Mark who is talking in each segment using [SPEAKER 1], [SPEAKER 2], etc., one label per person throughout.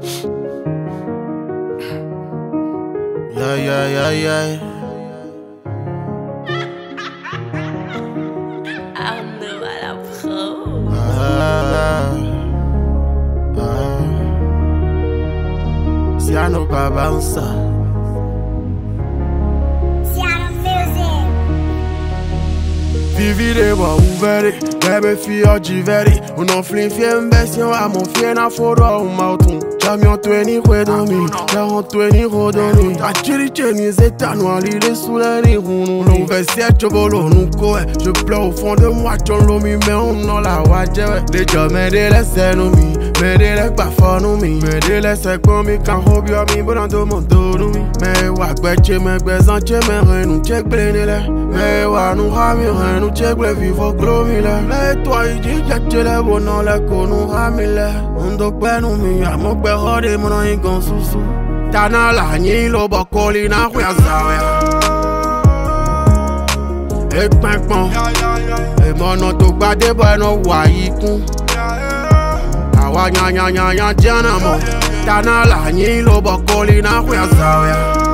[SPEAKER 1] Yeah.
[SPEAKER 2] Arnaud à la pro.
[SPEAKER 1] Siano pa bouncer. Vivi de bois ouvert, bébé fille divers. On en flinfie mbession à mon fien na foro au mauton. Jamion tweni redomi, jaron tweni rodoni. Ta chiri cheni zeta noir l'idée sous la rihounou. L'on vessie chobolo nous koe. Je pleure au fond de moi, John Lomi, mais on en la waje. Les gens m'aident les scènes, m'aident les baffons, m'aident les secondes, quand hobio mi bon dans mon dos. Mais wa gbeche me gbezan che me renou check blenele. Mais wa nous rami renou check ble vivo glomile. Les toi idi jache le bonon le konou ramile. On do penu mi amo gbe hode mon ingon susu. Tana la nyi lo bokoli na kwa zawe. Ek pankpon. E mono to gbade boy no wa ikun. Awa nya jana mo. Tana la nyi lo bokoli na kwa zawe.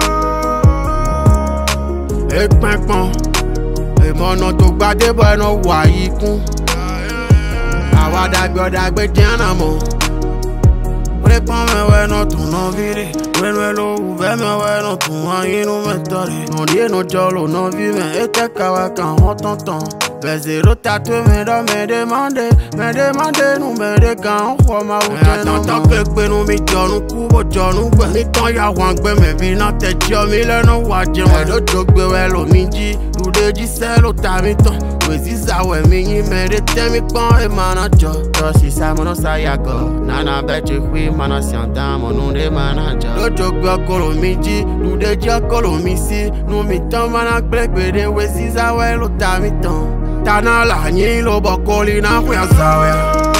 [SPEAKER 1] Ek pankpon. E mono to gbade boy no wa ikun. Awa dagbe jana mo. Prepon me we no tu no viri. When we lo uve me we no tu anyi no me tori. Non die no jolo no vi me ete kawa kan hotonton. Vezero tatoué me demande nous me de kan on ma ou tant que pe nous mi jonu kubo jonu gbe ni ton ya wan gbe me bi na te jo mi le no wa je we do jogbe we lo mi ji du de ji se lo ta mi ton we ziza we mi yin me de te mi pon e manager to si sa mo no sa ya go nana be je kwi mana si anda mo nu de manager do jogbe ko lo mi ji du de ji ko lo mi si nu mi ton mana gbe de we ziza we lo ta mi ton. Tana la nyi lo bokoli na kwa zawe.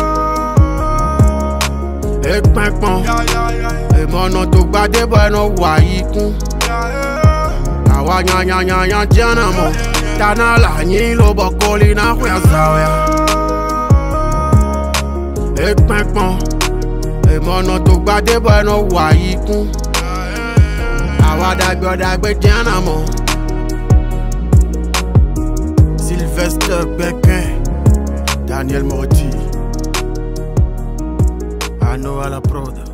[SPEAKER 1] Ek pankpon. E mono to gbade boy no wa ikun. Awa nya jana mo. Tana la nyi lo bokoli na kwa zawe. Ek pankpon. E mono to gbade boy no wa ikun. Awa dagbe jana mo. Sylvester Bequin, Daniel Morti, Arnaud à la prod.